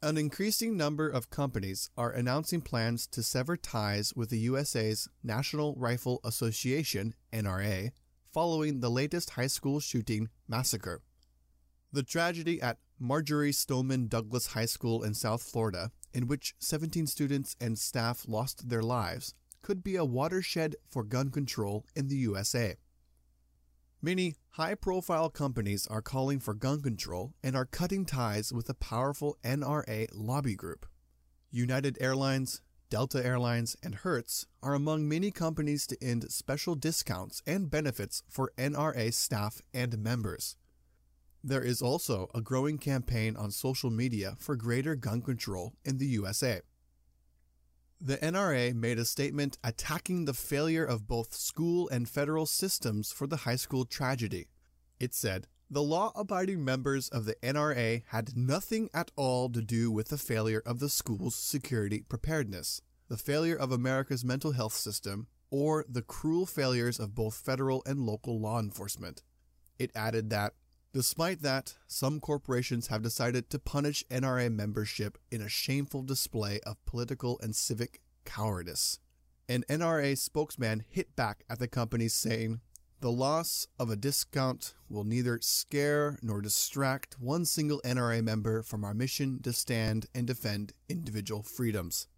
An increasing number of companies are announcing plans to sever ties with the USA's National Rifle Association, NRA, following the latest high school shooting massacre. The tragedy at Marjory Stoneman Douglas High School in South Florida, in which 17 students and staff lost their lives, could be a watershed for gun control in the USA. Many high-profile companies are calling for gun control and are cutting ties with the powerful NRA lobby group. United Airlines, Delta Airlines, and Hertz are among many companies to end special discounts and benefits for NRA staff and members. There is also a growing campaign on social media for greater gun control in the USA. The NRA made a statement attacking the failure of both school and federal systems for the high school tragedy. It said, "The law-abiding members of the NRA had nothing at all to do with the failure of the school's security preparedness, the failure of America's mental health system, or the cruel failures of both federal and local law enforcement." It added that, despite that, some corporations have decided to punish NRA membership in a shameful display of political and civic cowardice. An NRA spokesman hit back at the companies saying, "The loss of a discount will neither scare nor distract one single NRA member from our mission to stand and defend individual freedoms."